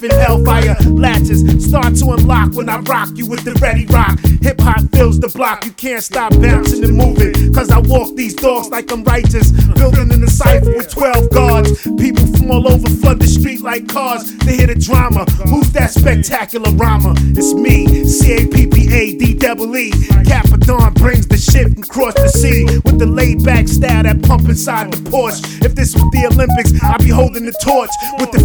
and hellfire latches start to unlock when I rock you with the ready rock. Hip hop fills the block, you can't stop bouncing and moving, cause I walk these dogs like I'm righteous. Building in the cypher with 12 guards. People from all over flood the street like cars. They hear the drama. Who's that spectacular rhymer? It's me, CAPPADEE. Capadon brings the shit from across the sea with the laid back style that pump inside the Porsche. If this was the Olympics, I'd be holding the torch with the